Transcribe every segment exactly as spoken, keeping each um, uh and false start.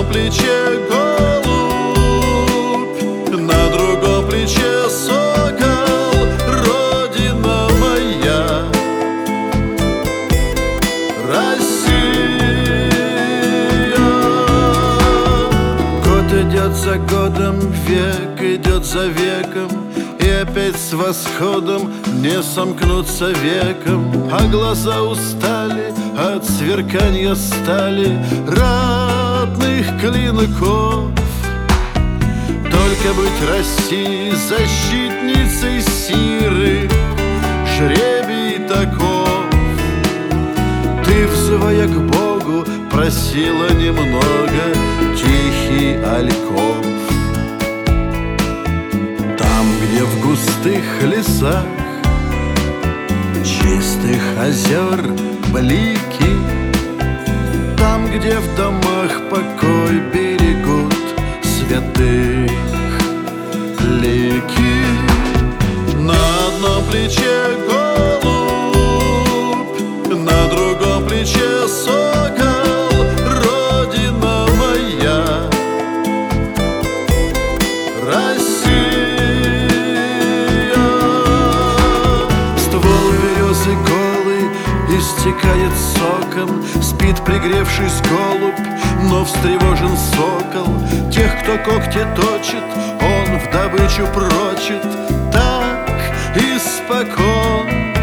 плече голубь, на другом плече сокол, Родина моя, Россия. Год идет за годом, век идет за веком, и опять с восходом не сомкнуться веком, а глаза устали от сверканья стали ратных клинков. Только быть России защитницей сиры, жребий таков. Ты, взывая к Богу, просила немного тихий альков. Там, где в густых лесах чистых озер блики, там, где в домах покой берегут святых лики. На одном плече голубь, на другом плече сокол, Родина моя, Россия. Ствол березы голый истекает соком, спит пригревшись голубь, но встревожен сокол. Тех, кто когти точит, он в добычу прочит, так испокон.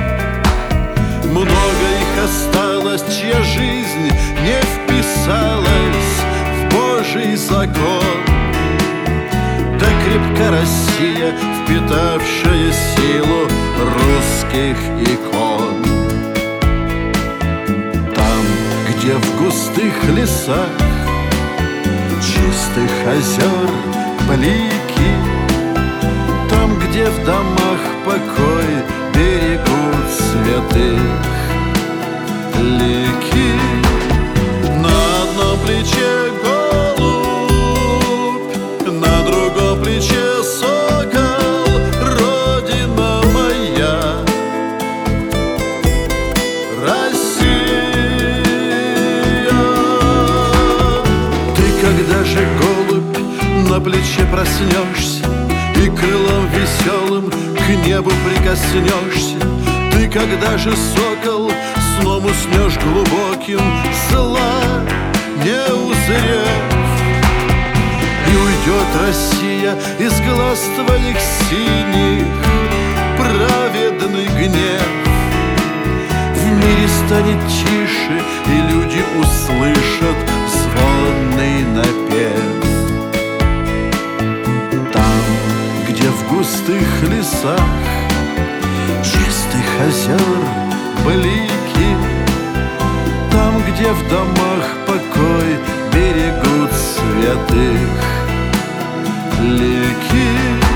Много их осталось, чья жизнь не вписалась в Божий закон. Да крепка Россия, впитавшая силу русских икон. Там, где в густых лесах чистых озер блики, там, где в домах покой берегут святых лики. На одном плече голубь, на другом плече сокол, Родина моя, Россия. Ты когда же, голубь, на плече проснешься и крылом веселым к небу прикоснешься? Ты когда же, сокол, сном уснешь глубоким, зла не узрев? И уйдет Россия из глаз твоих синих праведный гнев. В мире станет тише, и люди услышат звонный напев. Там, где в густых лесах чистых озер блики, там, где в домах покой берегут святых лики.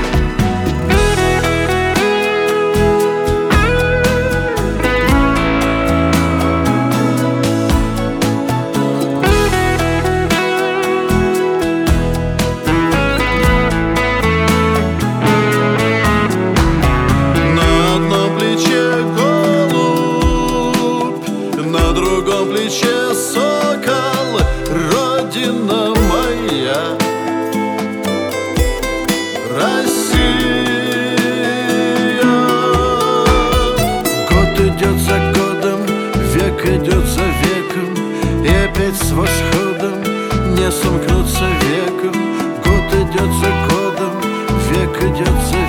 На другом плече сокол, Родина моя, Россия. Год идет за годом, век идет за веком, и опять с восходом не сомкнуться веком. Год идет за годом, век идет за